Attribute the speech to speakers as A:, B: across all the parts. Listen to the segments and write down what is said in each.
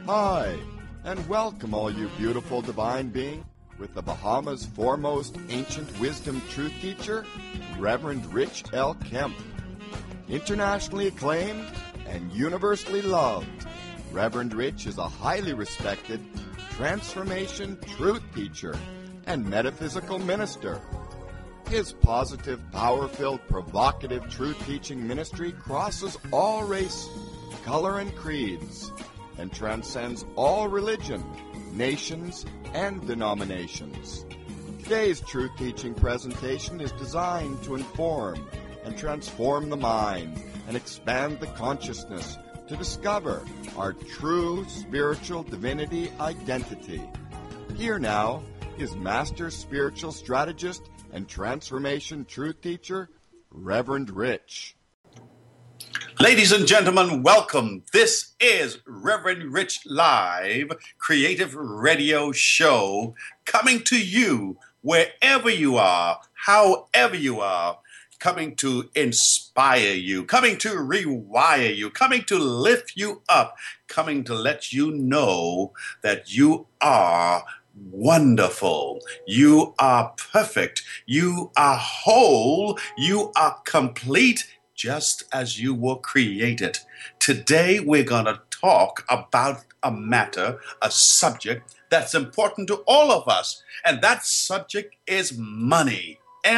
A: Hi, and welcome all you beautiful divine beings with the Bahamas' foremost ancient wisdom truth teacher, Reverend Rich L. Kemp. Internationally acclaimed and universally loved, Reverend Rich is a highly respected transformation truth teacher and metaphysical minister. His positive, power-filled, provocative truth-teaching ministry crosses all race, color, and creeds, and transcends all religion, nations, and denominations. Today's truth-teaching presentation is designed to inform and transform the mind and expand the consciousness to discover our true spiritual divinity identity. Here now is Master Spiritual Strategist and Transformation Truth Teacher, Reverend Rich.
B: Ladies and gentlemen, welcome. This is Reverend Rich Live, creative radio show, coming to you wherever you are, however you are, coming to inspire you, coming to rewire you, coming to lift you up, coming to let you know that you are wonderful. You are perfect. You are whole. You are complete, just as you were created. Today, we're going to talk about a matter, a subject that's important to all of us. And that subject is money.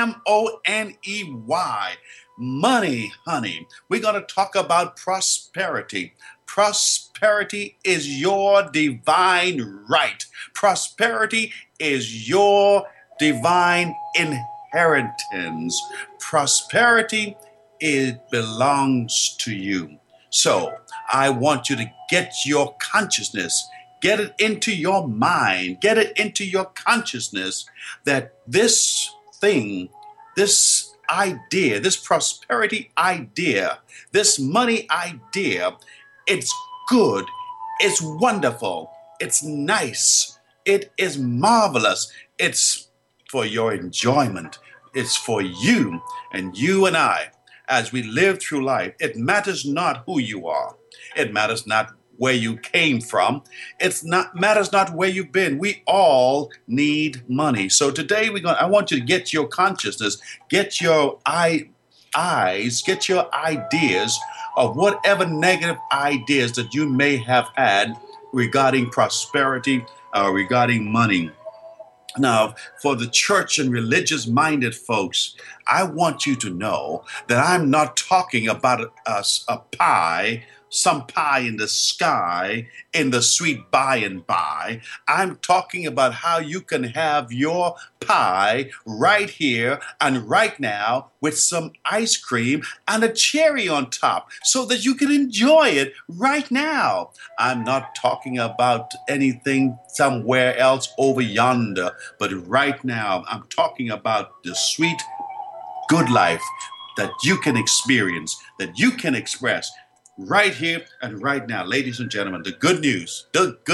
B: M-O-N-E-Y. Money, honey. We're going to talk about prosperity. Prosperity is your divine right. Prosperity is your divine inheritance. Prosperity, it belongs to you. So I want you to get your consciousness, get it into your mind, get it into your consciousness that this thing, this idea, this prosperity idea, this money idea, it's good, it's wonderful, it's nice, it is marvelous, it's for your enjoyment, it's for you and I. As we live through life, it matters not who you are. It matters not where you came from. Matters not where you've been. We all need money. So today I want you to get your consciousness, get your eyes, get your ideas of whatever negative ideas that you may have had regarding prosperity or regarding money. Now, for the church and religious-minded folks, I want you to know that I'm not talking about a pie, some pie in the sky, in the sweet by and by. I'm talking about how you can have your pie right here and right now with some ice cream and a cherry on top so that you can enjoy it right now. I'm not talking about anything somewhere else over yonder, but right now I'm talking about the sweet, good life that you can experience, that you can express right here and right now. Ladies and gentlemen, the good news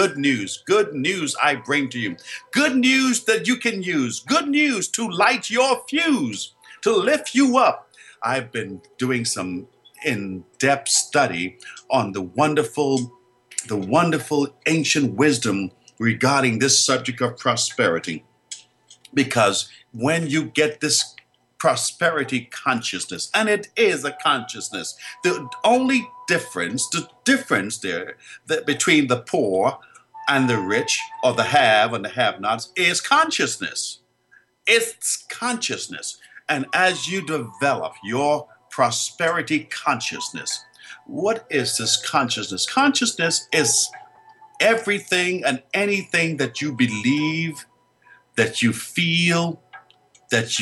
B: I bring to you. Good news that you can use. Good news to light your fuse, to lift you up. I've been doing some in-depth study on the wonderful ancient wisdom regarding this subject of prosperity. Because when you get this prosperity consciousness, and it is a consciousness, the difference there between the poor and the rich, or the have and the have-nots, is consciousness. It's consciousness. And as you develop your prosperity consciousness, what is this consciousness? Consciousness is everything and anything that you believe, that you feel, that's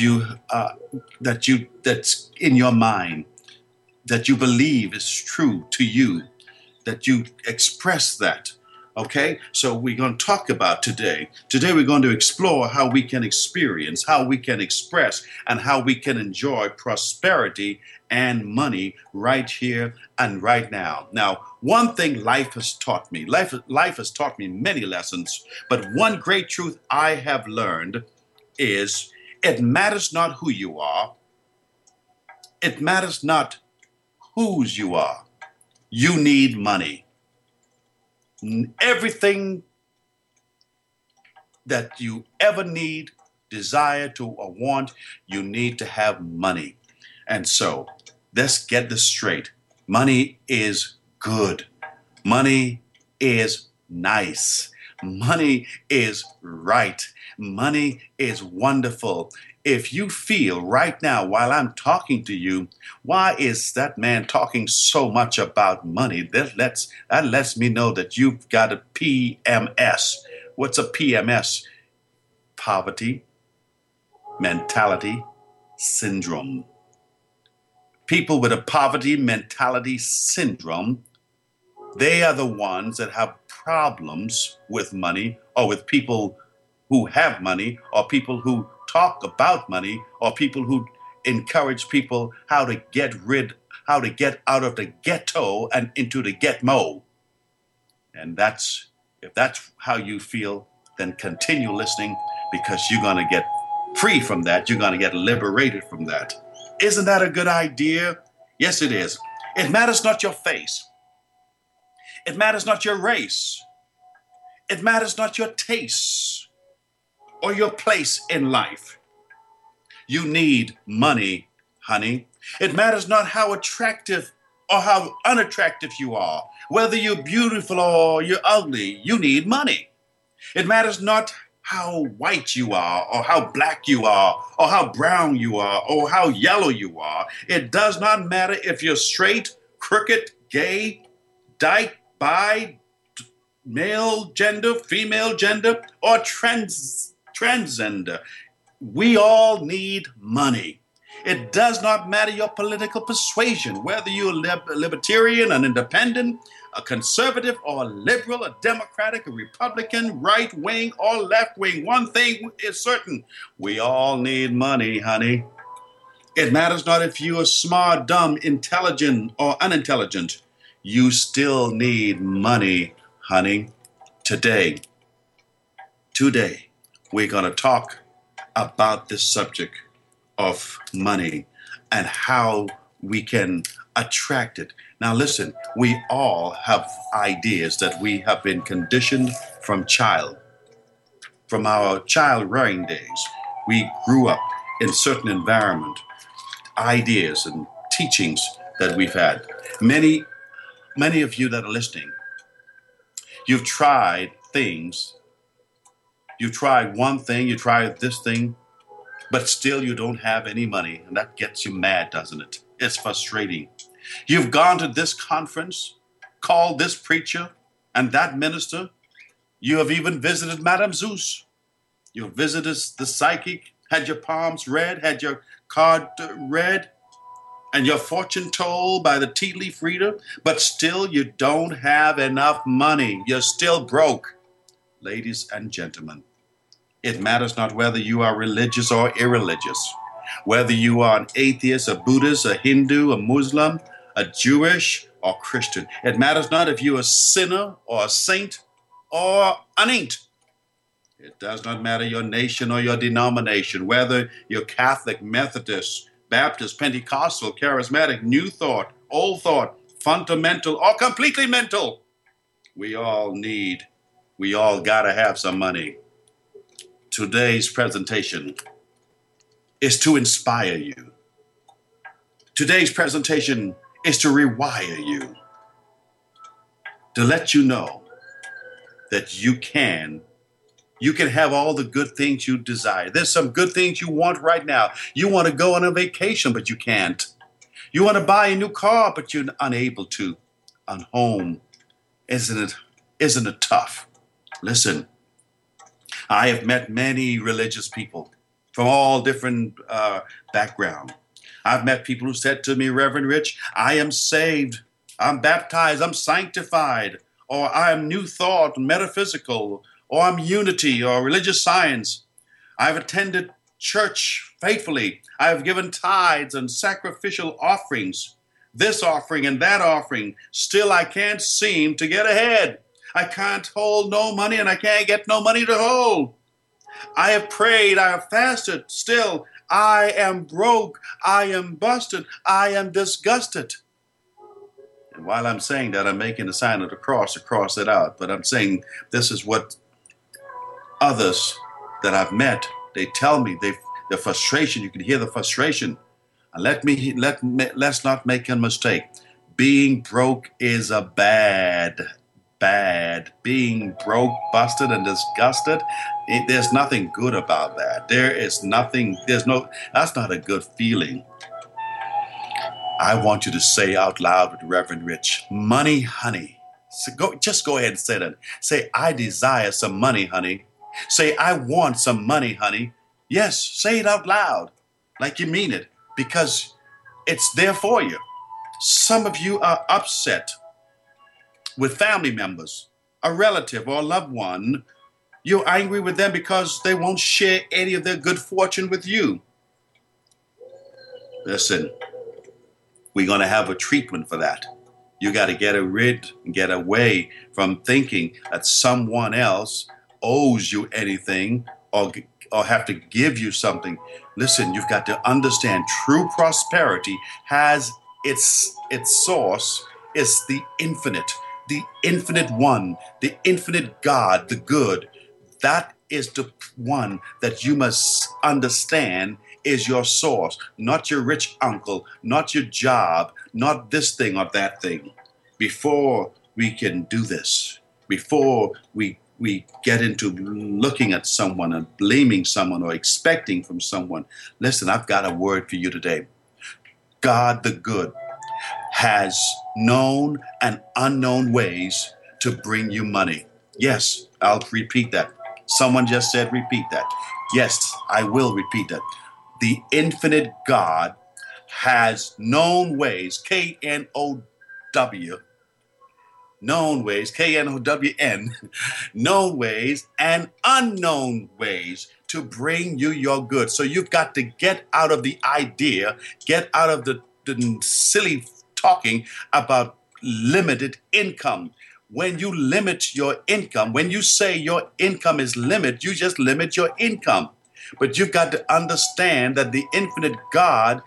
B: in your mind, that you believe is true to you, that you express that. Okay, so we're going to talk about today. Today we're going to explore how we can experience, how we can express, and how we can enjoy prosperity and money right here and right now. Now, one thing life has taught me, life has taught me many lessons, but one great truth I have learned is it matters not who you are. It matters not whose you are. You need money. Everything that you ever need, desire to or want, you need to have money. And so let's get this straight. Money is good. Money is nice. Money is right. Money is wonderful. If you feel right now while I'm talking to you, why is that man talking so much about money? That lets me know that you've got a PMS. What's a PMS? Poverty mentality syndrome. People with a poverty mentality syndrome, they are the ones that have problems with money, or with people who have money, or people who talk about money, or people who encourage people how to get out of the ghetto and into the get-mo. And if that's how you feel, then continue listening, because you're going to get free from that. You're going to get liberated from that. Isn't that a good idea? Yes, it is. It matters not your face. It matters not your race. It matters not your tastes or your place in life. You need money, honey. It matters not how attractive or how unattractive you are. Whether you're beautiful or you're ugly, you need money. It matters not how white you are, or how black you are, or how brown you are, or how yellow you are. It does not matter if you're straight, crooked, gay, dyke, bi, male gender, female gender, or transgender. We all need money. It does not matter your political persuasion, whether you're a libertarian, an independent, a conservative, or a liberal, a democratic, a republican, right wing, or left wing. One thing is certain: we all need money, honey. It matters not if you are smart, dumb, intelligent, or unintelligent. You still need money, honey. Today, we're going to talk about this subject of money and how we can attract it. Now listen, we all have ideas that we have been conditioned from our child rearing days. We grew up in certain environment, ideas and teachings that we've had. Many of you that are listening, you've tried things. You tried one thing, you tried this thing, but still you don't have any money. And that gets you mad, doesn't it? It's frustrating. You've gone to this conference, called this preacher and that minister. You have even visited Madame Zeus. You visited the psychic, had your palms read, had your card read, and your fortune told by the tea leaf reader, but still you don't have enough money. You're still broke. Ladies and gentlemen, it matters not whether you are religious or irreligious, whether you are an atheist, a Buddhist, a Hindu, a Muslim, a Jewish, or Christian. It matters not if you're a sinner or a saint or an ain't. It does not matter your nation or your denomination, whether you're Catholic, Methodist, Baptist, Pentecostal, Charismatic, New Thought, Old Thought, fundamental, or completely mental. We all gotta have some money. Today's presentation is to inspire you. Today's presentation is to rewire you, to let you know that you can have all the good things you desire. There's some good things you want right now. You want to go on a vacation, but you can't. You want to buy a new car, but you're unable to. On home, isn't it tough? Listen, I have met many religious people from all different backgrounds. I've met people who said to me, Reverend Rich, I am saved, I'm baptized, I'm sanctified, or I am New Thought, metaphysical, or I'm unity, or religious science. I've attended church faithfully. I've given tithes and sacrificial offerings, this offering and that offering. Still, I can't seem to get ahead. I can't hold no money, and I can't get no money to hold. I have prayed, I have fasted. Still, I am broke. I am busted. I am disgusted. And while I'm saying that, I'm making the sign of the cross to cross it out. But I'm saying this is what others that I've met, they tell me, the frustration, you can hear the frustration. And let's not make a mistake. Being broke is a bad. Being broke, busted, and disgusted, there's nothing good about that. That's not a good feeling. I want you to say out loud with Reverend Rich, money, honey. So just go ahead and say that. Say, I desire some money, honey. Say, I want some money, honey. Yes, say it out loud like you mean it, because it's there for you. Some of you are upset with family members, a relative or a loved one. You're angry with them because they won't share any of their good fortune with you. Listen, we're going to have a treatment for that. You got to get away from thinking that someone else owes you anything or have to give you something. Listen, you've got to understand true prosperity has its source is the infinite one, the infinite God, the good. That is the one that you must understand is your source, not your rich uncle, not your job, not this thing or that thing. Before we can do this, before we get into looking at someone and blaming someone or expecting from someone, listen, I've got a word for you today. God the good has known and unknown ways to bring you money. Yes, I'll repeat that. Someone just said repeat that. Yes, I will repeat that. The infinite God has known ways, K-N-O-W, known ways, K-N-O-W-N, known ways and unknown ways to bring you your good. So you've got to get out of the idea, get out of the silly talking about limited income. When you limit your income, when you say your income is limited, you just limit your income. But you've got to understand that the infinite God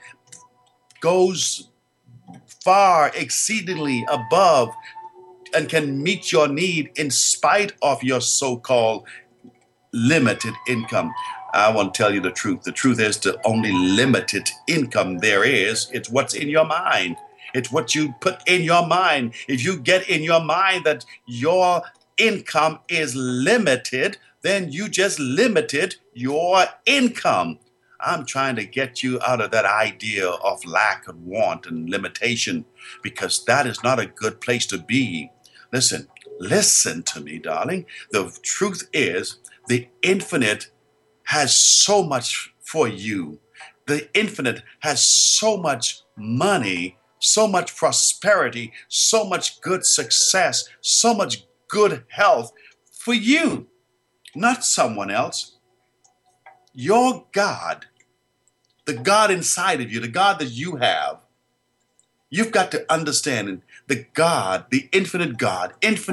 B: goes far exceedingly above and can meet your need in spite of your so-called limited income. I want to tell you the truth. The truth is the only limited income there is, it's what's in your mind. It's what you put in your mind. If you get in your mind that your income is limited, then you just limited your income. I'm trying to get you out of that idea of lack and want and limitation, because that is not a good place to be. Listen to me, darling. The truth is the infinite has so much for you. The infinite has so much money, so much prosperity, so much good success, so much good health for you, not someone else. Your God, the God inside of you, the God that you have, you've got to understand the God, the infinite God,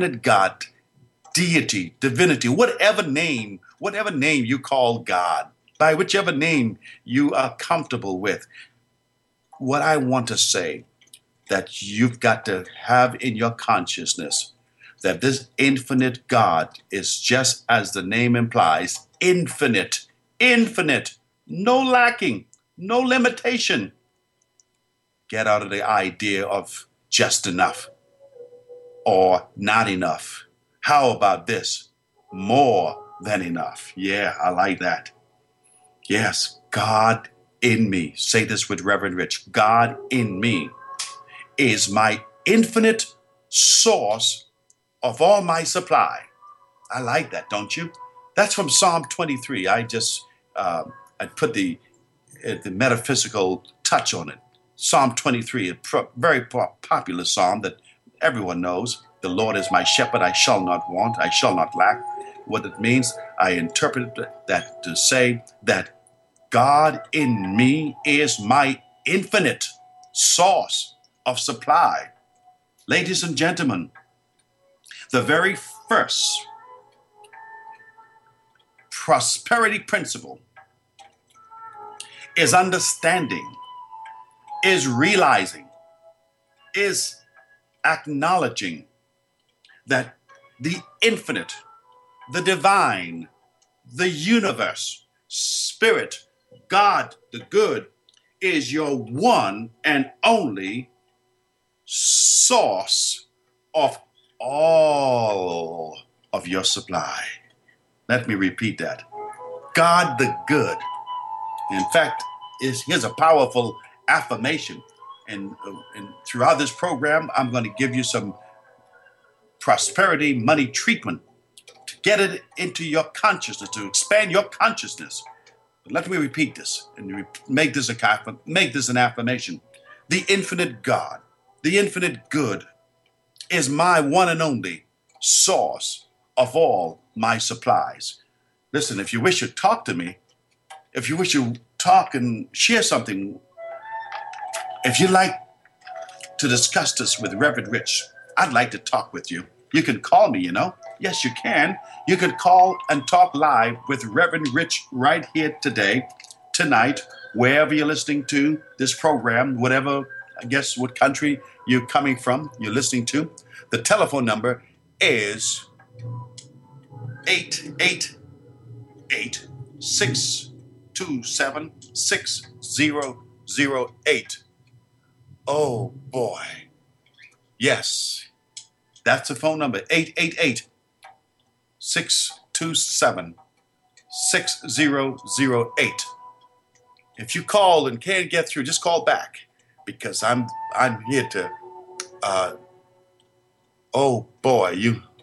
B: deity, divinity, whatever name you call God, by whichever name you are comfortable with. What I want to say, that you've got to have in your consciousness, that this infinite God is, just as the name implies, infinite, no lacking, no limitation. Get out of the idea of just enough or not enough. How about this? More than enough. Yeah, I like that. Yes, God in me. Say this with Reverend Rich. God in me is my infinite source of all my supply. I like that, don't you? That's from Psalm 23. I put the metaphysical touch on it. Psalm 23, a very popular psalm that everyone knows. The Lord is my shepherd, I shall not want, I shall not lack. What it means, I interpret that to say that God in me is my infinite source of supply. Ladies and gentlemen, the very first prosperity principle is understanding, is realizing, is acknowledging that the infinite, the divine, the universe, Spirit, God, the good, is your one and only source of all of your supply. Let me repeat that. God the good. In fact, here's a powerful affirmation. And throughout this program, I'm going to give you some prosperity money treatment to get it into your consciousness, to expand your consciousness. But let me repeat this and make this an affirmation. The infinite God, the infinite good, is my one and only source of all my supplies. Listen, if you wish to talk to me, if you wish to talk and share something, if you'd like to discuss this with Reverend Rich, I'd like to talk with you. You can call me, Yes, you can. You can call and talk live with Reverend Rich right here today, tonight, wherever you're listening to this program, whatever, I guess, what country you're coming from, you're listening to. The telephone number is 888-627-6008. Oh, boy. Yes, that's the phone number, 888-627-6008. If you call and can't get through, just call back, because I'm here to, oh boy,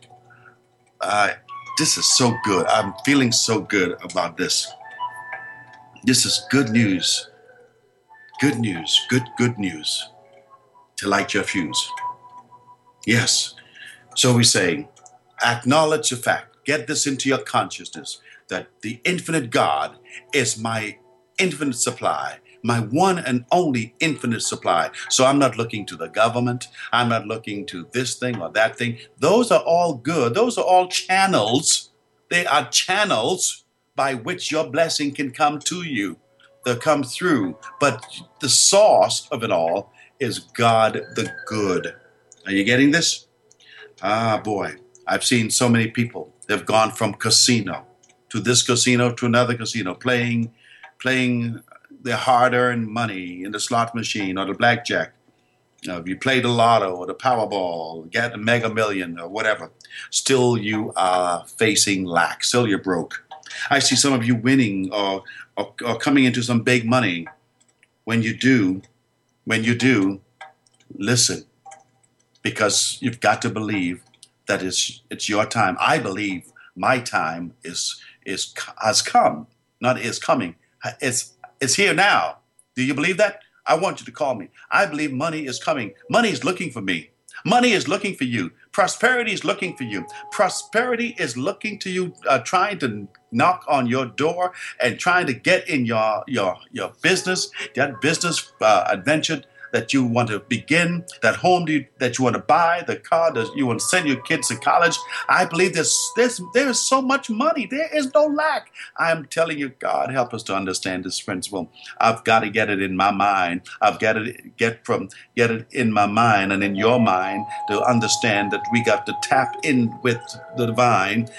B: this is so good. I'm feeling so good about this. This is good news. Good news, good news to light your fuse. Yes. So we say, acknowledge the fact, get this into your consciousness, that the infinite God is my infinite supply, my one and only infinite supply. So I'm not looking to the government. I'm not looking to this thing or that thing. Those are all good. Those are all channels. They are channels by which your blessing can come to you, come through. But the source of it all is God the good. Are you getting this? Ah, boy, I've seen so many people. They've gone from casino to this casino to another casino, playing their hard-earned money in the slot machine or the blackjack. If you play the lotto or the Powerball, get the Mega Million or whatever, still you are facing lack. Still you're broke. I see some of you winning or coming into some big money. When you do, listen. Because you've got to believe that it's your time. I believe my time has come, not is coming. It's here now. Do you believe that? I want you to call me. I believe money is coming. Money is looking for me. Money is looking for you. Prosperity is looking for you. Prosperity is looking to you, trying to knock on your door and trying to get in your business, that business adventure that you want to begin, that home that you want to buy, the car that you want to send your kids to college. I believe there is so much money. There is no lack. I'm telling you, God, help us to understand this principle. I've got to get it in my mind. I've got to get it in my mind and in your mind to understand that we got to tap in with the divine,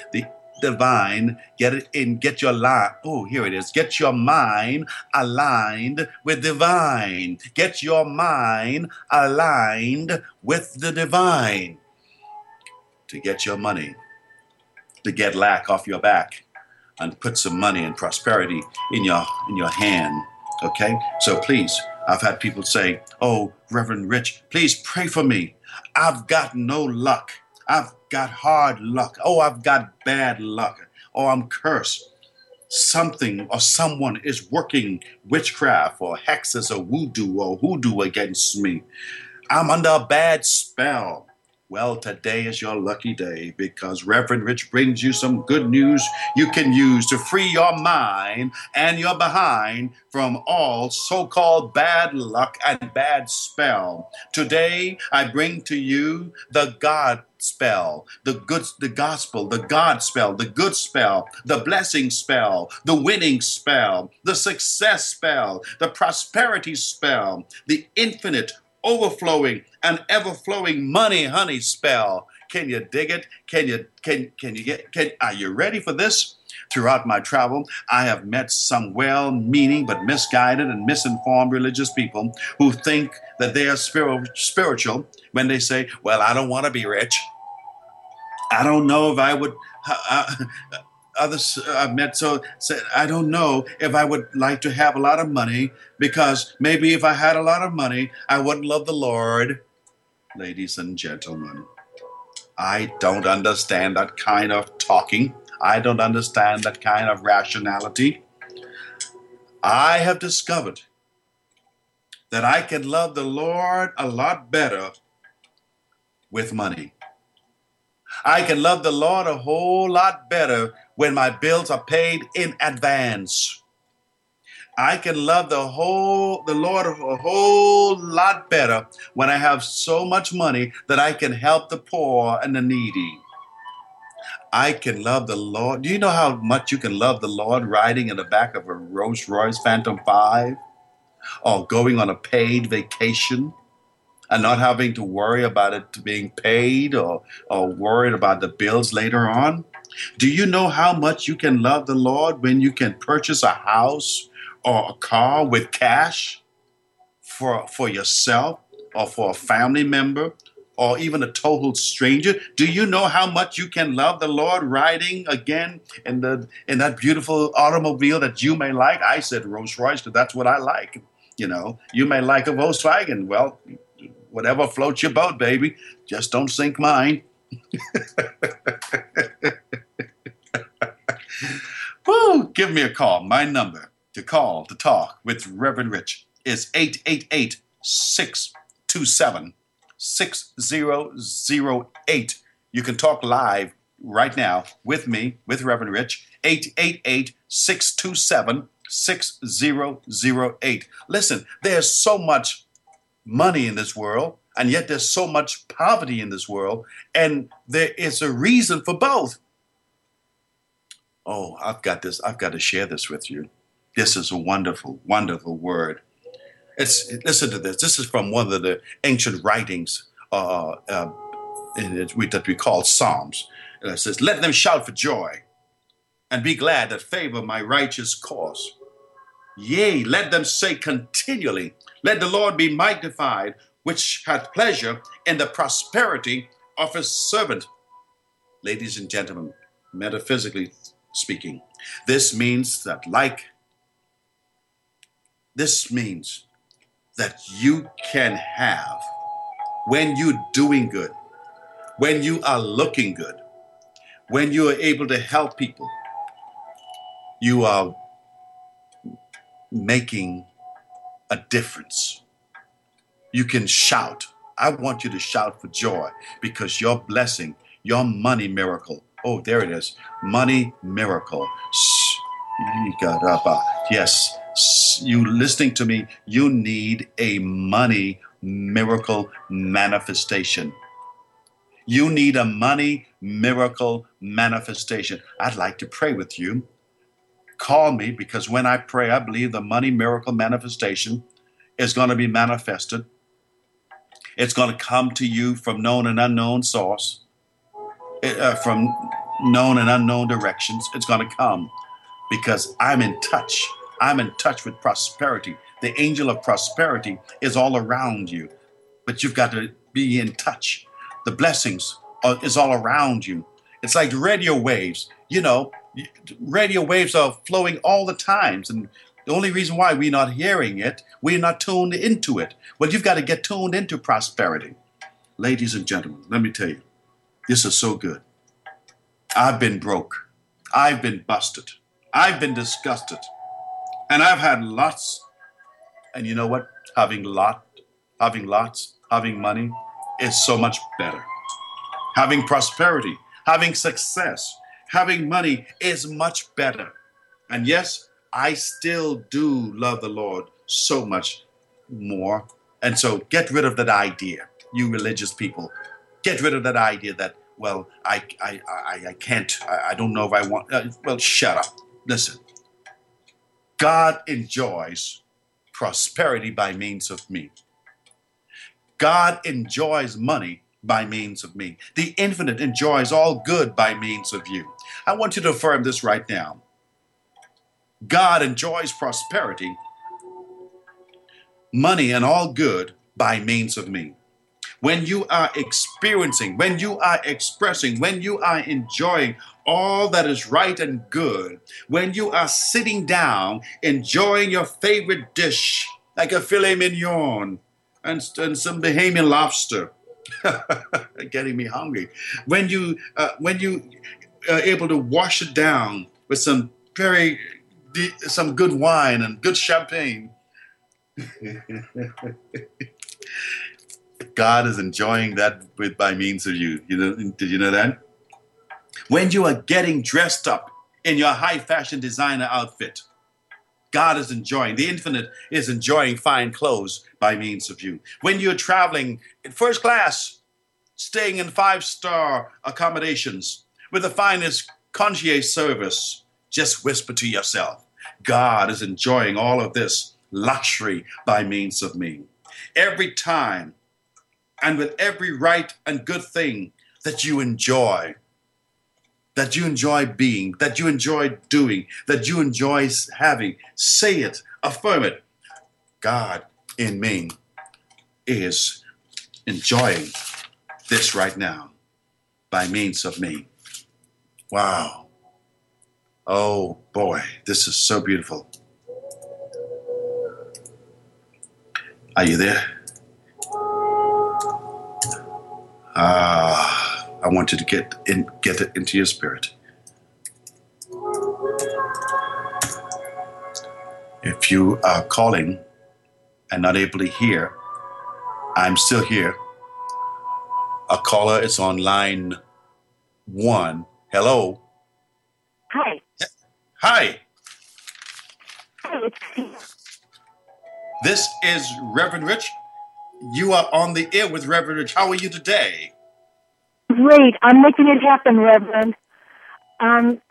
B: get your life. Oh, here it is. Get your mind aligned with divine. Get your mind aligned with the divine to get your money, to get lack off your back and put some money and prosperity in your hand. Okay? So please, I've had people say, oh, Reverend Rich, please pray for me. I've got no luck. I've got hard luck. Oh, I've got bad luck. Oh, I'm cursed. Something or someone is working witchcraft or hexes or hoodoo against me. I'm under a bad spell. Well, today is your lucky day because Reverend Rich brings you some good news you can use to free your mind and your behind from all so-called bad luck and bad spell. Today, I bring to you the God spell, the gospel, the God spell, the good spell, the blessing spell, the winning spell, the success spell, the prosperity spell, the infinite overflowing and ever-flowing money, honey spell. Can you dig it? Are you ready for this? Throughout my travel, I have met some well-meaning but misguided and misinformed religious people who think that they are spiritual when they say, well, I don't want to be rich. I don't know if I would... Others I've met said, I don't know if I would like to have a lot of money, because maybe if I had a lot of money, I wouldn't love the Lord. Ladies and gentlemen, I don't understand that kind of talking. I don't understand that kind of rationality. I have discovered that I can love the Lord a lot better with money. I can love the Lord a whole lot better when my bills are paid in advance. I can love the Lord a whole lot better when I have so much money that I can help the poor and the needy. I can love the Lord. Do you know how much you can love the Lord riding in the back of a Rolls-Royce Phantom 5? Or going on a paid vacation and not having to worry about it being paid or worried about the bills later on? Do you know how much you can love the Lord when you can purchase a house or a car with cash for yourself or for a family member or even a total stranger? Do you know how much you can love the Lord riding again in that beautiful automobile that you may like? I said Rolls-Royce because that's what I like. You know, you may like a Volkswagen. Well, whatever floats your boat, baby. Just don't sink mine. Woo, give me a call. My number to call to talk with Reverend Rich is 888-627-6008. You can talk live right now with me, with Reverend Rich, 888-627-6008. Listen, there's so much money in this world, and yet there's so much poverty in this world, and there is a reason for both. Oh, I've got to share this with you. This is a wonderful, wonderful word. Listen to this. This is from one of the ancient writings that we call Psalms. It says, let them shout for joy and be glad that favor my righteous cause. Yea, let them say continually, let the Lord be magnified, which hath pleasure in the prosperity of his servant. Ladies and gentlemen, metaphysically speaking, this means that you can have, when you're doing good, when you are looking good, when you are able to help people, you are making a difference. You can shout. I want you to shout for joy because your blessing, your money miracle. Oh, there it is. Money miracle. Yes, you listening to me, you need a money miracle manifestation. You need a money miracle manifestation. I'd like to pray with you. Call me, because when I pray, I believe the money miracle manifestation is going to be manifested. It's going to come to you from known and unknown source, from known and unknown directions. It's going to come because I'm in touch. I'm in touch with prosperity. The angel of prosperity is all around you, but you've got to be in touch. The blessings is all around you. It's like radio waves. You know, radio waves are flowing all the times, and the only reason why we're not hearing it, we're not tuned into it. Well, you've got to get tuned into prosperity. Ladies and gentlemen, let me tell you, this is so good. I've been broke. I've been busted. I've been disgusted. And I've had lots. And you know what? Having money is so much better. Having prosperity, having success, having money is much better. And yes, I still do love the Lord so much more. And so get rid of that idea, you religious people. Get rid of that idea that, well, I can't, I don't know if I want, well, shut up. Listen, God enjoys prosperity by means of me. God enjoys money by means of me. The infinite enjoys all good by means of you. I want you to affirm this right now. God enjoys prosperity, money, and all good by means of me. When you are experiencing, when you are expressing, when you are enjoying all that is right and good, when you are sitting down enjoying your favorite dish, like a filet mignon and some Bahamian lobster, getting me hungry. When you are able to wash it down with some good wine and good champagne, God is enjoying that by means of you. Did you know that? When you are getting dressed up in your high fashion designer outfit, God is enjoying. The infinite is enjoying fine clothes by means of you. When you're traveling in first class, staying in 5-star accommodations with the finest concierge service, just whisper to yourself, God is enjoying all of this luxury by means of me. Every time and with every right and good thing that you enjoy being, that you enjoy doing, that you enjoy having, say it, affirm it. God in me is enjoying this right now by means of me. Wow. Oh boy, this is so beautiful. Are you there? I want you to get it into your spirit. If you are calling and not able to hear, I'm still here. A caller is on line 1. Hello.
C: Hi.
B: Hi.
C: Hi, it's Tina.
B: This is Reverend Rich. You are on the air with Reverend Rich. How are you today?
C: Great. I'm making it happen, Reverend. And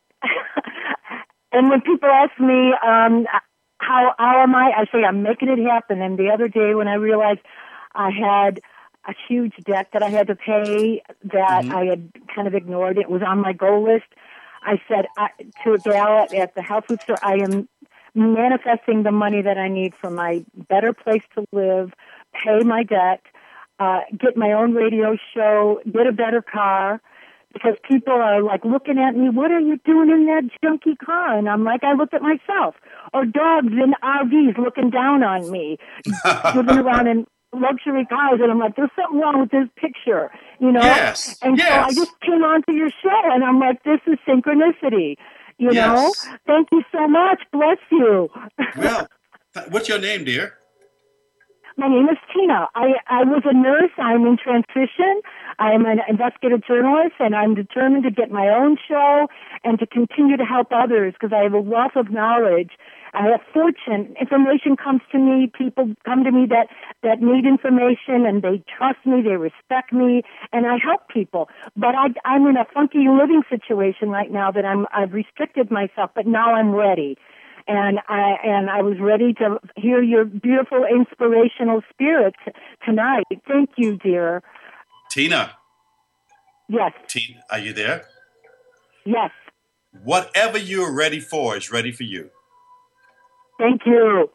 C: when people ask me how am I say I'm making it happen. And the other day when I realized I had a huge debt that I had to pay that I had kind of ignored, it was on my goal list. I said to a gal at the health food store, I am manifesting the money that I need for my better place to live, pay my debt, get my own radio show, get a better car, because people are like looking at me, what are you doing in that junky car? And I'm like, I look at myself. Or dogs in RVs looking down on me, living around in luxury cars, and I'm like, there's something wrong with this picture,
B: Yes.
C: And so I just came onto your show, and I'm like, this is synchronicity, you know? Thank you so much. Bless you.
B: Well, what's your name, dear?
C: My name is Tina. I was a nurse. I'm in transition. I am an investigative journalist, and I'm determined to get my own show and to continue to help others because I have a wealth of knowledge. I have fortune. Information comes to me. People come to me that need information, and they trust me. They respect me, and I help people. But I'm in a funky living situation right now that I've restricted myself, but now I'm ready. And I was ready to hear your beautiful inspirational spirit tonight. Thank you, dear.
B: Tina.
C: Yes.
B: Tina, are you there?
C: Yes.
B: Whatever you're ready for is ready for you.
C: Thank you.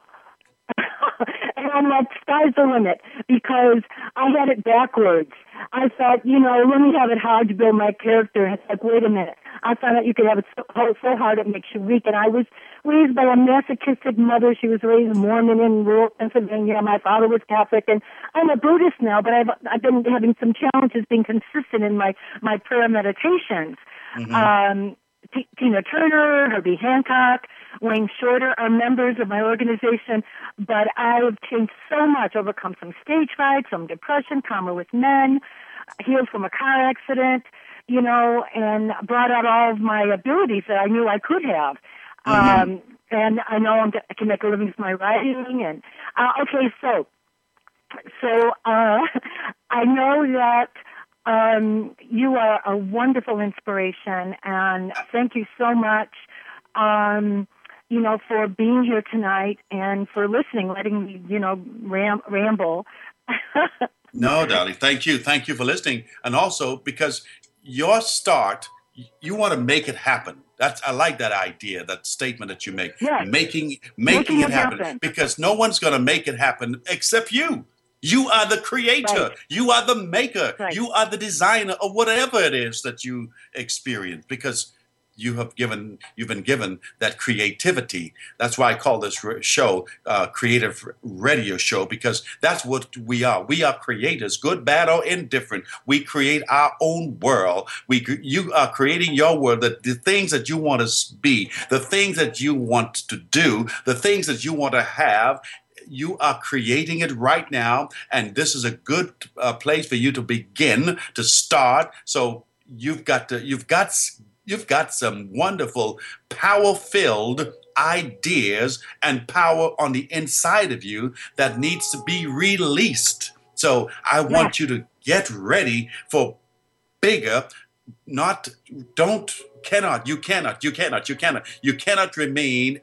C: And I'm like, sky's the limit, because I had it backwards. I thought, let me have it hard to build my character. And it's like, wait a minute. I found out you could have it so hard it makes you weak. And I was raised by a masochistic mother. She was raised Mormon in rural Pennsylvania. My father was Catholic, and I'm a Buddhist now, but I've been having some challenges being consistent in my prayer meditations. Tina Turner, Herbie Hancock, Wayne Shorter are members of my organization, but I've changed so much, overcome some stage fright, some depression, calmer with men, healed from a car accident, and brought out all of my abilities that I knew I could have. And I know I can make a living with my writing. And so I know that you are a wonderful inspiration, and thank you so much, for being here tonight and for listening, letting me, ramble.
B: No, darling. Thank you. Thank you for listening. And also because your start, you want to make it happen. I like that idea, that statement that you make.
C: Yes,
B: Making
C: making
B: it
C: it
B: happen.
C: happen.
B: Because no one's going to make it happen except you. You are the creator.
C: Right,
B: You are the maker.
C: right.
B: You are the designer of whatever it is that you experience. Because you've been given that creativity. That's why I call this show creative radio show, because that's what we are. We are creators, good, bad, or indifferent. We create our own world. You are creating your world, the things that you want to be, the things that you want to do, the things that you want to have. You are creating it right now, and this is a good place for you to begin to start. So you've got some wonderful, power-filled ideas and power on the inside of you that needs to be released. So I
C: Yes,
B: want you to get ready for bigger, not don't cannot you cannot remain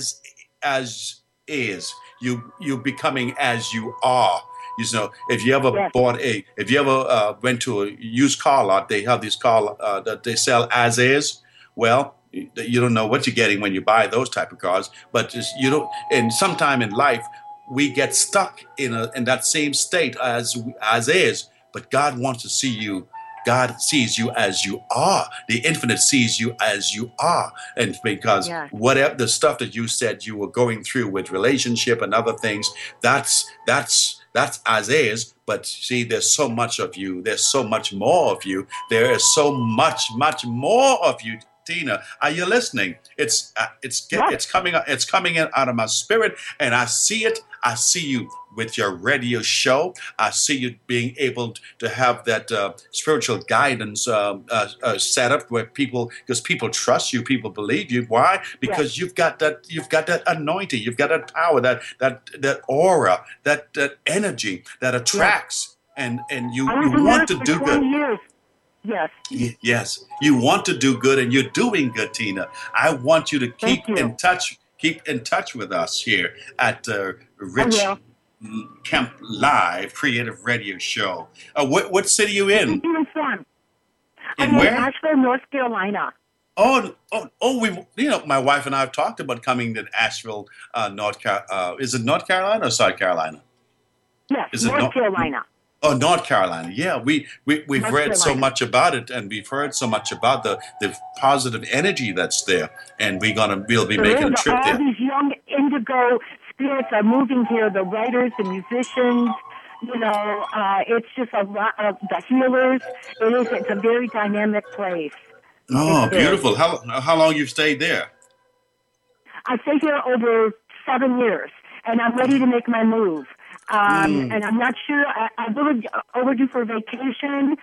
B: as is. You becoming as you are. You know,
C: yes.
B: if you ever went to a used car lot, they have these car that they sell as is. Well, you don't know what you're getting when you buy those type of cars, but just, you don't. And sometime in life, we get stuck in that same state as is. But God wants to see you. God sees you as you are. The infinite sees you as you are. And because
C: Yes.
B: whatever the stuff that you said you were going through with relationship and other things, that's as is. But see, there's so much of you. There's so much more of you. There is so much more of you. Tina, are you listening?
C: Yes.
B: It's coming in out of my spirit, and I see it. I see you with your radio show. I see you being able to have that spiritual guidance set up where because people trust you, people believe you. Why?
C: Yes.
B: Because you've got that anointing, you've got that power, that aura, that energy that
C: Yes.
B: attracts, and you
C: I was a
B: want
C: nurse
B: to
C: for
B: do
C: 20
B: good.
C: years. Yes.
B: Yes, you want to do good, and you're doing good, Tina. I want you to
C: Thank you.
B: keep in touch with us here at
C: I
B: Rich
C: will.
B: Kemp Live Creative Radio Show. What city you
C: Keep
B: in?
C: you informed.
B: In
C: I'm in
B: where?
C: Asheville, North Carolina.
B: Oh! My wife and I have talked about coming to Asheville, North Carolina. Is it North Carolina or South Carolina?
C: Yes,
B: Is it
C: North Carolina.
B: Oh, North Carolina. Yeah, we've
C: North
B: read so
C: Carolina.
B: much about it, and we've heard so much about the positive energy that's there, and we'll be
C: There
B: making
C: is
B: a trip
C: all
B: there.
C: these young indigo spirits are moving here. The writers, the musicians. It's just a lot of the healers. It's a very dynamic place.
B: Oh,
C: It is.
B: beautiful. How long you've stayed there?
C: I stay here over 7 years, and I'm ready to make my move. And I'm not sure. I'm really overdue for vacation,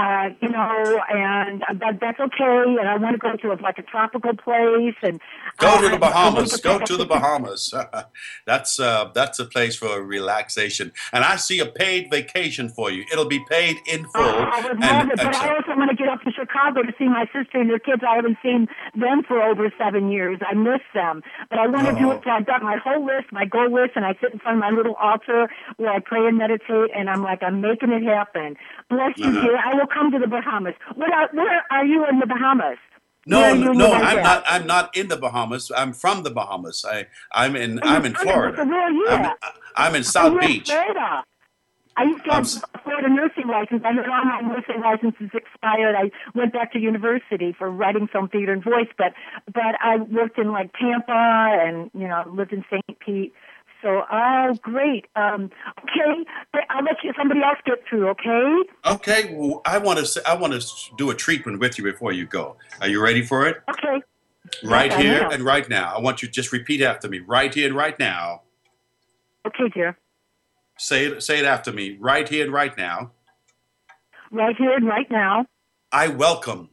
C: and that's okay. And I want to go to a tropical place. And
B: Go to the
C: I want
B: Bahamas.
C: to
B: Go
C: take
B: to the Bahamas. That's a place for relaxation, and I see a paid vacation for you. It'll be paid in full.
C: I would
B: And
C: love it, but I also want to get up to Chicago to see my sister and her kids. I haven't seen them for over 7 years. I miss them, but I want to do it. So I've got my whole list, my goal list, and I sit in front of my little altar where I pray and meditate, and I'm making it happen. Bless you, dear. I will come to the Bahamas. Where are you in the Bahamas? Where
B: No,
C: are you and
B: no,
C: your wife
B: I'm
C: at?
B: not. I'm not in the Bahamas. I'm from the Bahamas. I'm in
C: Are you from
B: Florida.
C: So where are you at?
B: I'm in
C: Are
B: South
C: you in
B: Beach.
C: Florida? I used to
B: I'm
C: have
B: s-
C: a Florida nursing license. I know all my nursing licenses expired. I went back to university for writing, film, theater, and voice, but I worked in Tampa and lived in St. Pete. So, great. Okay, but I'll let somebody else get through. Okay.
B: Okay. Well, I want to do a treatment with you before you go. Are you ready for it?
C: Okay.
B: Right
C: Yes, I
B: here
C: am.
B: and right now. I want you to just repeat after me. Right here and right now.
C: Okay, dear.
B: Say it after me. Right here and right now.
C: Right here and right now,
B: I welcome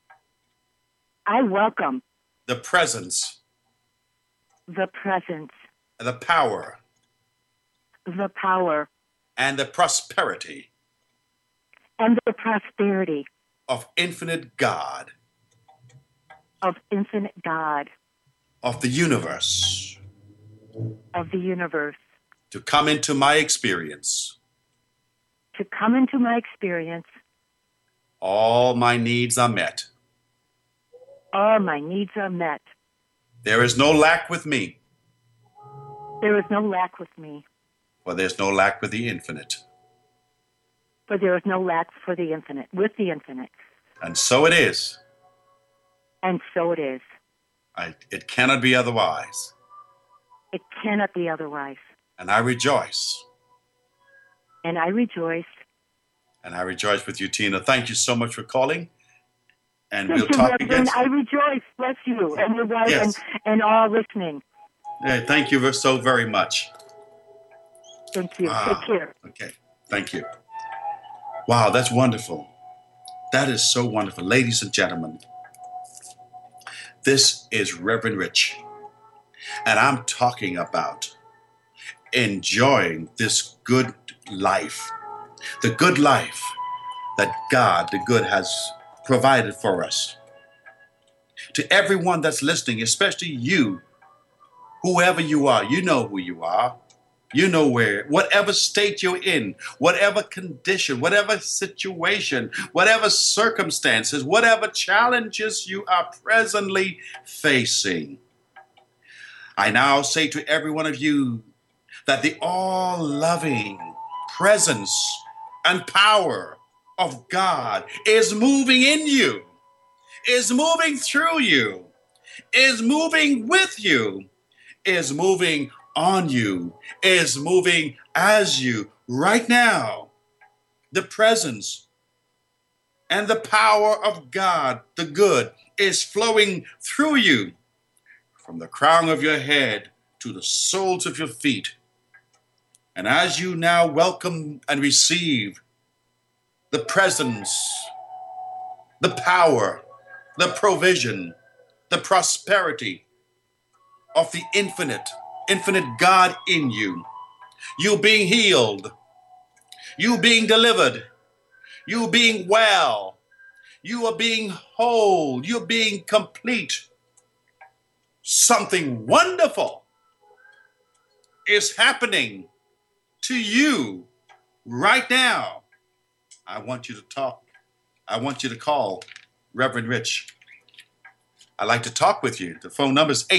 C: I welcome
B: the presence,
C: the presence,
B: the power,
C: the power,
B: and the prosperity
C: and the prosperity
B: of infinite God,
C: of infinite God,
B: of the universe,
C: of the universe,
B: to come into my experience
C: to come into my experience.
B: All my needs are met.
C: All my needs are met.
B: There is no lack with me,
C: There is no lack with me,
B: for there's no lack with the infinite.
C: for there is no lack for the infinite, with the infinite.
B: And so it is.
C: And so it is.
B: It cannot be otherwise.
C: It cannot be otherwise.
B: And I rejoice.
C: And I rejoice.
B: And I rejoice with you, Tina. Thank you so much for calling. And
C: Thank
B: we'll
C: you,
B: talk
C: Reverend.
B: again.
C: I rejoice. Bless you and your wife
B: Yes.
C: and all listening.
B: Thank you so very much.
C: Thank you.
B: Wow.
C: Take care.
B: Okay. Thank you. Wow, that's wonderful. That is so wonderful. Ladies and gentlemen, this is Reverend Rich. And I'm talking about enjoying this good life. The good life that God, the good, has provided for us. To everyone that's listening, especially you, whoever you are, you know who you are. You know where, whatever state you're in, whatever condition, whatever situation, whatever circumstances, whatever challenges you are presently facing. I now say to every one of you that the all-loving presence and power of God is moving in you, is moving through you, is moving with you, is moving on you, is moving as you right now. The presence and the power of God, the good, is flowing through you from the crown of your head to the soles of your feet. And as you now welcome and receive the presence, the power, the provision, the prosperity of the infinite God in you, you being healed, you being delivered, you being well, you are being whole, you're being complete. Something wonderful is happening to you right now. I want you to talk. I want you to call Reverend Rich. I'd like to talk with you. The phone number is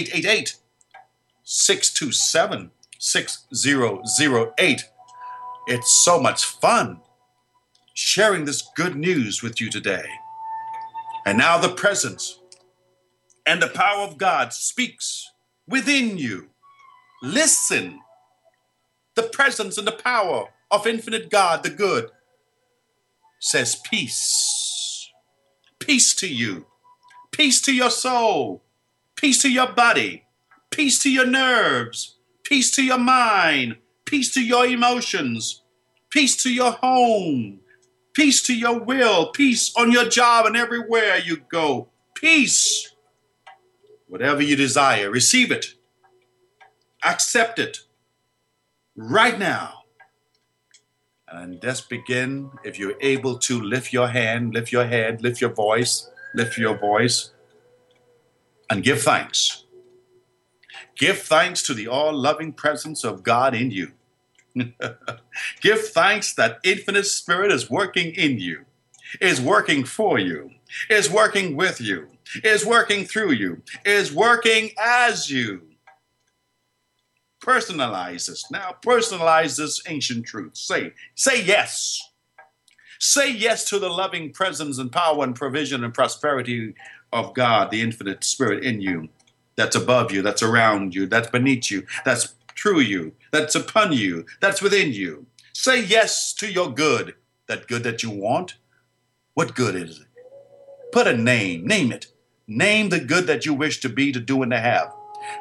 B: 888-627-6008. It's so much fun sharing this good news with you today. And now the presence and the power of God speaks within you. Listen. The presence and the power of infinite God, the good, says peace. Peace to you. Peace to your soul. Peace to your body. Peace to your nerves. Peace to your mind. Peace to your emotions. Peace to your home. Peace to your will. Peace on your job and everywhere you go. Peace. Whatever you desire, receive it. Accept it. Right now. And let's begin. If you're able to lift your hand, lift your head, lift your voice, and give thanks. Give thanks to the all-loving presence of God in you. Give thanks that infinite spirit is working in you, is working for you, is working with you, is working through you, is working as you. Personalize this. Now, personalize this ancient truth. Say yes. Say yes to the loving presence and power and provision and prosperity of God, the infinite spirit in you, that's above you, that's around you, that's beneath you, that's through you, that's upon you, that's within you. Say yes to your good, that good that you want. What good is it? Put a name it. Name the good that you wish to be, to do, and to have.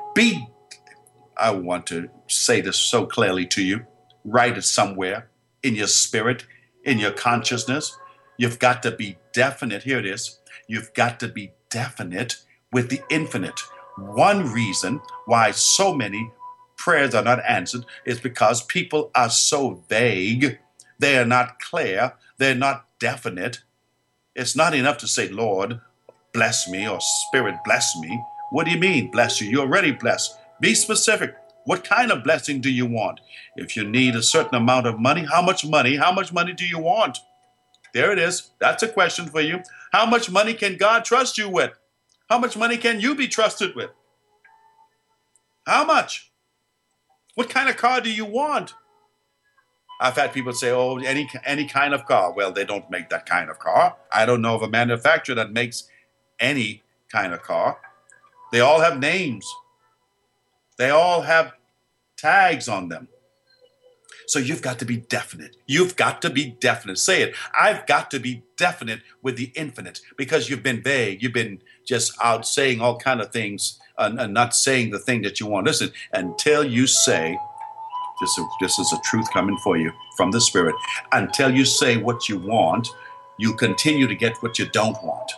B: I want to say this so clearly to you. Write it somewhere in your spirit, in your consciousness. You've got to be definite. Here it is. You've got to be definite with the infinite. One reason why so many prayers are not answered is because people are so vague. They are not clear. They're not definite. It's not enough to say, Lord, bless me, or Spirit, bless me. What do you mean, bless you? You're already blessed. Be specific. What kind of blessing do you want? If you need a certain amount of money, how much money? How much money do you want? There it is. That's a question for you. How much money can God trust you with? How much money can you be trusted with? How much? What kind of car do you want? I've had people say, oh, any kind of car. Well, they don't make that kind of car. I don't know of a manufacturer that makes any kind of car. They all have names. They all have tags on them. So you've got to be definite. You've got to be definite. Say it. I've got to be definite with the infinite, because you've been vague. You've been just out saying all kind of things and not saying the thing that you want. Listen, until you say, this is a truth coming for you from the Spirit, until you say what you want, you continue to get what you don't want.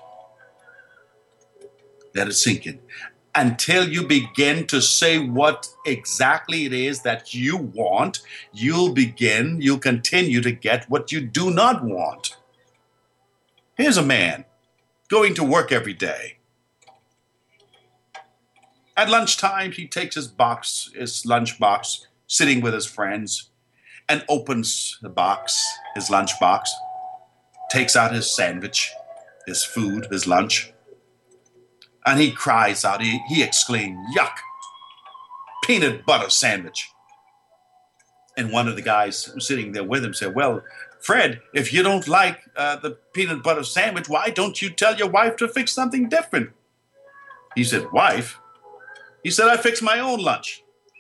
B: Let it sink in. Until you begin to say what exactly it is that you want, you'll continue to get what you do not want. Here's a man going to work every day. At lunchtime, he takes his lunch box, sitting with his friends, and opens the box, his lunch box, takes out his sandwich, his food, his lunch, and he cries out, he exclaims, yuck, peanut butter sandwich. And one of the guys sitting there with him said, well, Fred, if you don't like the peanut butter sandwich, why don't you tell your wife to fix something different? He said, wife? He said, I fix my own lunch.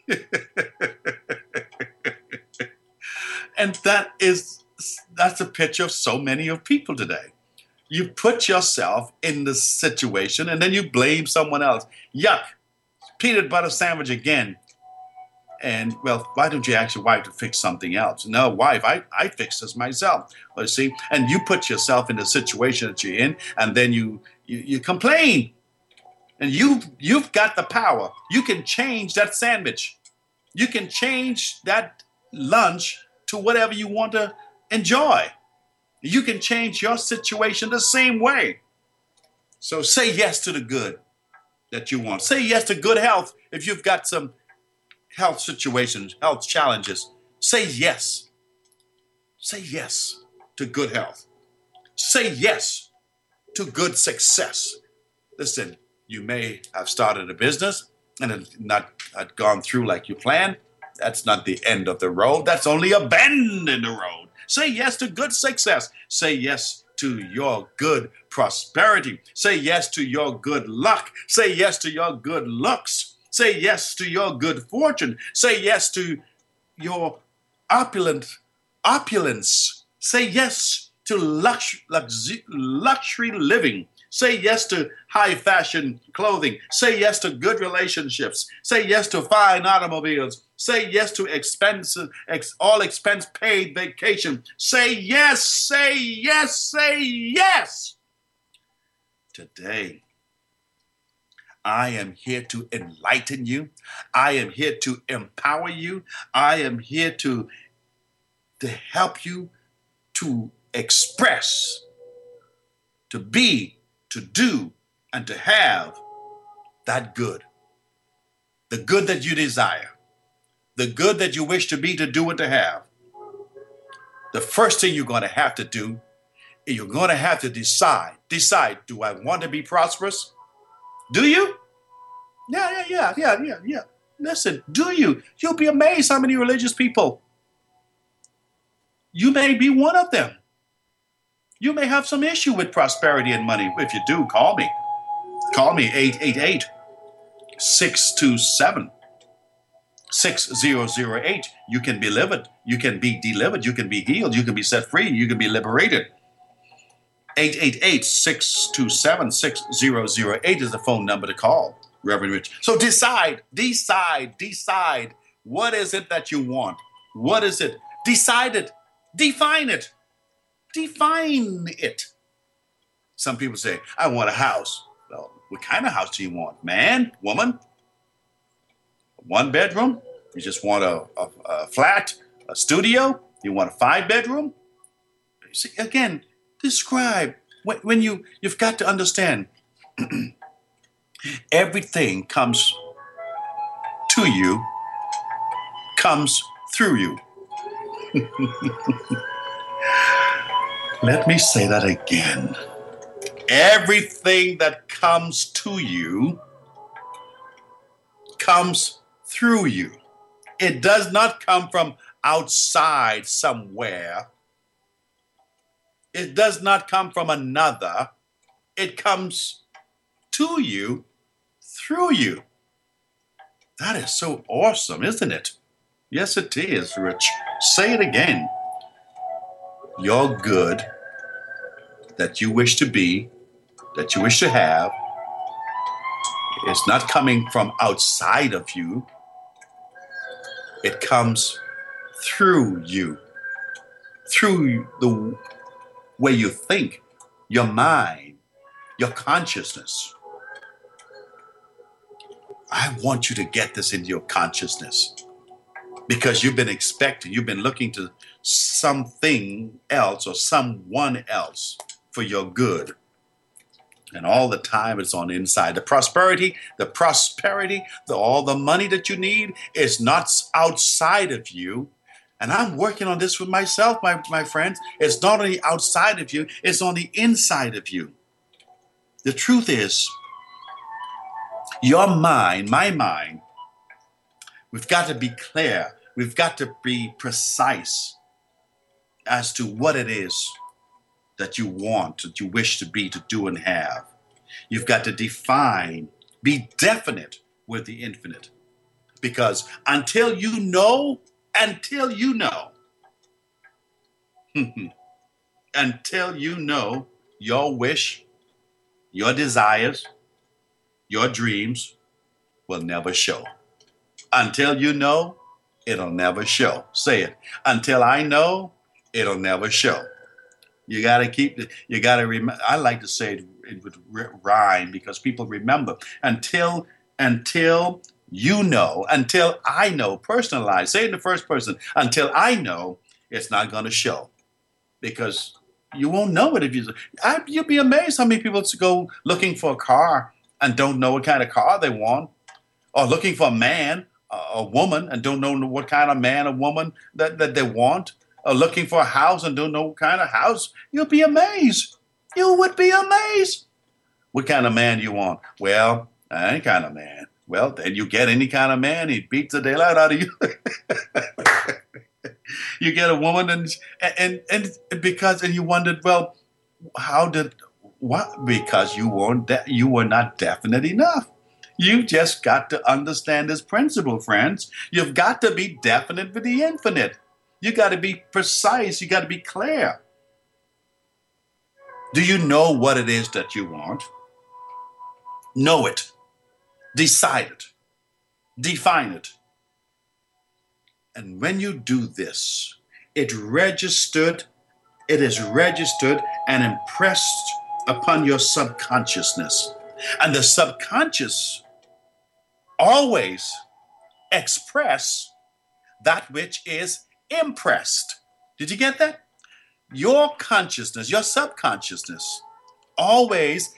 B: And that's a picture of so many of people today. You put yourself in the situation and then you blame someone else. Yuck, peanut butter sandwich again. And, well, why don't you ask your wife to fix something else? No, wife, I fix this myself. Well, see, and you put yourself in the situation that you're in, and then you complain. And you've got the power. You can change that sandwich. You can change that lunch to whatever you want to enjoy. You can change your situation the same way. So say yes to the good that you want. Say yes to good health. If you've got some health situations, health challenges, say yes. Say yes to good health. Say yes to good success. Listen, you may have started a business and it not had gone through like you planned. That's not the end of the road. That's only a bend in the road. Say yes to good success. Say yes to your good prosperity. Say yes to your good luck. Say yes to your good looks. Say yes to your good fortune. Say yes to your opulence. Say yes to luxury living. Say yes to high fashion clothing. Say yes to good relationships. Say yes to fine automobiles. Say yes to all expense paid vacation. Say yes, say yes, say yes. Today, I am here to enlighten you. I am here to empower you. I am here to help you to express, to be, to do, and to have that good. The good that you desire. The good that you wish to be, to do, and to have. The first thing you're going to have to do, you're going to have to decide. Decide, do I want to be prosperous? Do you? Yeah. Listen, do you? You'll be amazed how many religious people. You may be one of them. You may have some issue with prosperity and money. If you do, call me. Call me 888-627-6008. You can be delivered. You can be delivered. You can be healed. You can be set free. You can be liberated. 888-627-6008 is the phone number to call, Reverend Rich. So decide. What is it that you want? What is it? Decide it. Define it. Define it. Some people say, I want a house. Well, what kind of house do you want? Man? Woman? 1 bedroom? You just want a flat? A studio? You want a 5-bedroom? See, again, describe. When you've got to understand, everything comes to you comes through you. Let me say that again. Everything that comes to you comes through you. It does not come from outside somewhere. It does not come from another. It comes to you through you. That is so awesome, isn't it? Yes, it is, Rich. Say it again. Your good that you wish to be, that you wish to have, is not coming from outside of you. It comes through you, through the way you think, your mind, your consciousness. I want you to get this into your consciousness because you've been looking to something else or someone else for your good. And all the time it's on the inside. The prosperity, all the money that you need is not outside of you. And I'm working on this with myself, my friends. It's not only outside of you, it's on the inside of you. The truth is, your mind, my mind, we've got to be clear. We've got to be precise as to what it is that you want, that you wish to be, to do and have. You've got to define, be definite with the infinite. Because until you know, until you know your wish, your desires, your dreams will never show. Until you know, it'll never show. Say it. Until I know, it'll never show. You got to remember. I like to say it with rhyme because people remember. Until you know, until I know, personalize. Say it in the first person. Until I know, it's not going to show. Because you won't know it if you'll be amazed how many people go looking for a car and don't know what kind of car they want. Or looking for a man, a woman, and don't know what kind of man or woman that they want. Or looking for a house and don't know what kind of house. You'll be amazed. You would be amazed. What kind of man you want? Well, any kind of man. Well, then you get any kind of man. He beats the daylight out of you. You get a woman and you wondered, well, what? Because you were not definite enough. You just got to understand this principle, friends. You've got to be definite with the infinite. You got to be precise. You got to be clear. Do you know what it is that you want? Know it. Decide it. Define it. And when you do this, it is registered and impressed upon your subconsciousness. And the subconscious always express that which is impressed. Did you get that? Your consciousness, your subconsciousness always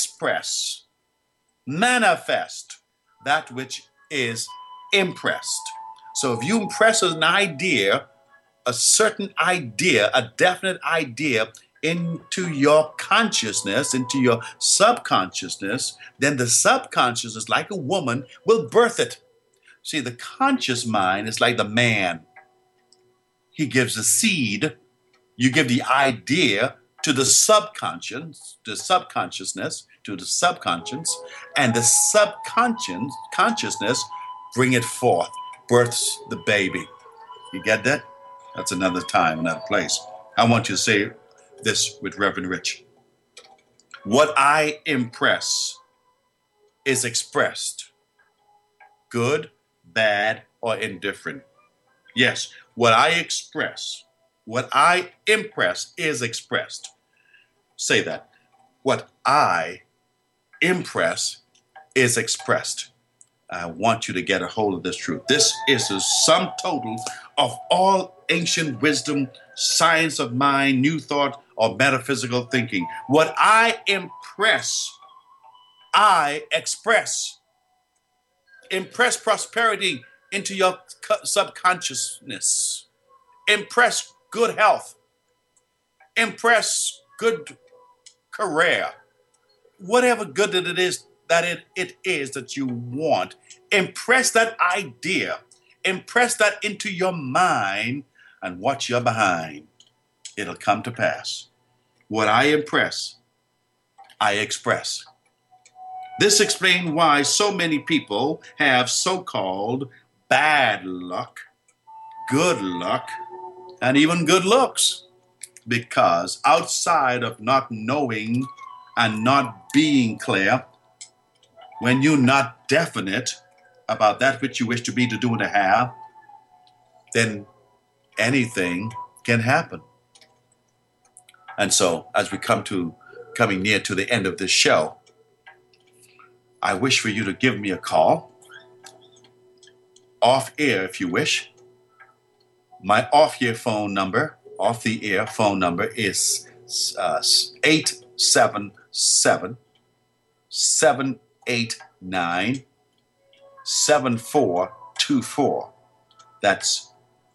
B: manifest that which is impressed. So if you impress an idea, a certain idea, a definite idea into your consciousness, into your subconsciousness, then the subconsciousness, like a woman, will birth it. See, the conscious mind is like the man. He gives the seed. You give the idea to the subconscious, to the subconsciousness, to the subconscious, and the consciousness bring it forth, births the baby. You get that? That's another time, another place. I want you to say this with Reverend Rich. What I impress is expressed, good, bad, or indifferent. Yes, what I impress is expressed. Say that. What I impress is expressed. I want you to get a hold of this truth. This is the sum total of all ancient wisdom, science of mind, new thought, or metaphysical thinking. What I impress, I express. Impress prosperity into your subconsciousness. Impress good health. Impress good career. Whatever good that it is that you want, impress that idea. Impress that into your mind and watch you're behind. It'll come to pass. What I impress, I express. This explains why so many people have so-called bad luck, good luck, and even good looks. Because outside of not knowing and not being clear, when you're not definite about that which you wish to be, to do, and to have, then anything can happen. And so, as we coming near to the end of this show, I wish for you to give me a call, off air if you wish. My off-air phone number is 877-789-7424. That's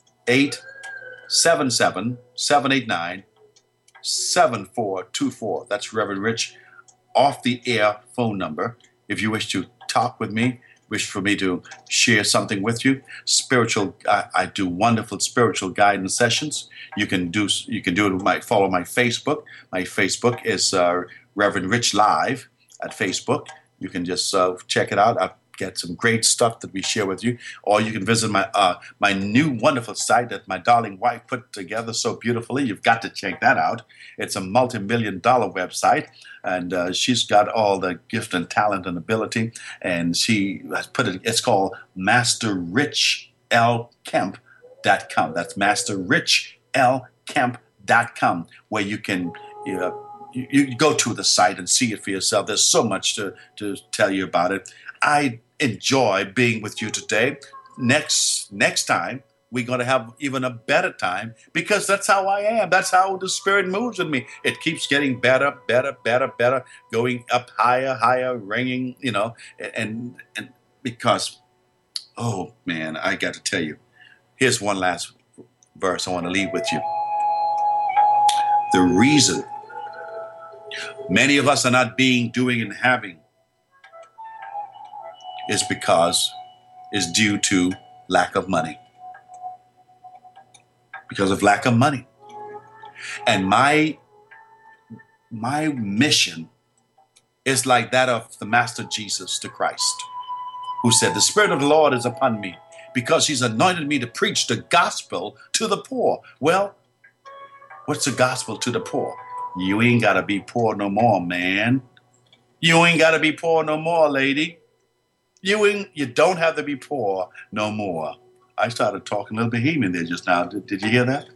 B: 877-789-7424. That's Reverend Rich off the air phone number. If you wish to talk with me, wish for me to share something with you, I do wonderful spiritual guidance sessions. You can do it. Follow my Facebook. My Facebook is Reverend Rich Live at Facebook. You can just check it out. I've got some great stuff that we share with you. Or you can visit my new wonderful site that my darling wife put together so beautifully. You've got to check that out. It's a multi-million-dollar website, and she's got all the gift and talent and ability. And she has put it. It's called MasterRichLKemp.com. That's MasterRichLKemp.com, where you can. You go to the site and see it for yourself. There's so much to tell you about it. I enjoy being with you today. Next time, we're going to have even a better time, because that's how I am. That's how the Spirit moves in me. It keeps getting better, going up higher, ringing, and because, oh man, I got to tell you, here's one last verse I want to leave with you. The reason many of us are not being, doing, and having is due to lack of money. Because of lack of money. And my mission is like that of the Master Jesus the Christ, who said, "The Spirit of the Lord is upon me, because he's anointed me to preach the gospel to the poor." Well, what's the gospel to the poor? You ain't got to be poor no more, man. You ain't got to be poor no more, lady. You don't have to be poor no more. I started talking a little bohemian there just now. Did you hear that?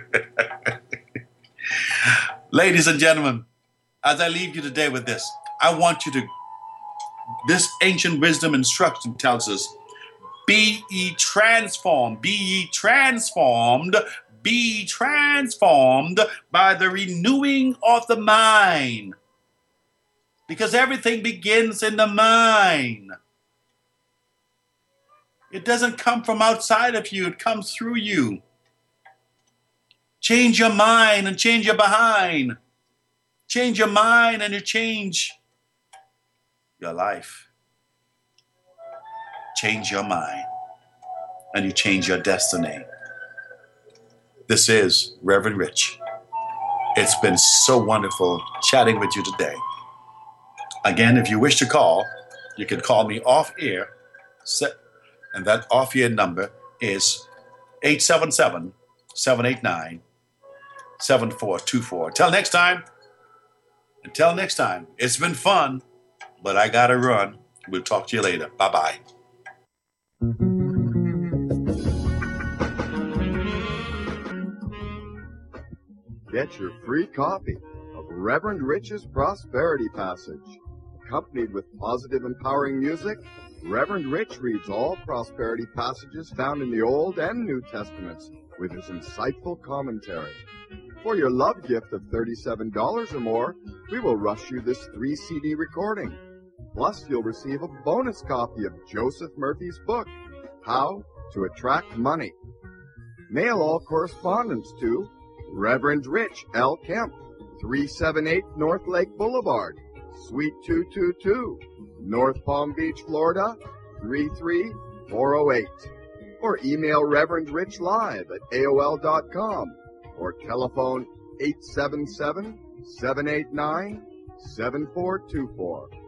B: Ladies and gentlemen, as I leave you today with this, I want you to, this ancient wisdom instruction tells us, be ye transformed, be transformed by the renewing of the mind. Because everything begins in the mind. It doesn't come from outside of you. It comes through you. Change your mind and change your behind. Change your mind and you change your life. Change your mind and you change your destiny. This is Reverend Rich. It's been so wonderful chatting with you today. Again, if you wish to call, you can call me off air. And that off-air number is 877-789-7424. Until next time, it's been fun, but I got to run. We'll talk to you later. Bye-bye.
A: Get your free copy of Reverend Rich's Prosperity Passage. Accompanied with positive, empowering music, Reverend Rich reads all prosperity passages found in the Old and New Testaments with his insightful commentary. For your love gift of $37 or more, we will rush you this 3-CD recording. Plus, you'll receive a bonus copy of Joseph Murphy's book, How to attract money. Mail all correspondence to Reverend Rich L. Kemp, 378 North Lake Boulevard, Suite 222, North Palm Beach, Florida, 33408. Or email Reverend Rich Live at AOL.com or telephone 877-789-7424.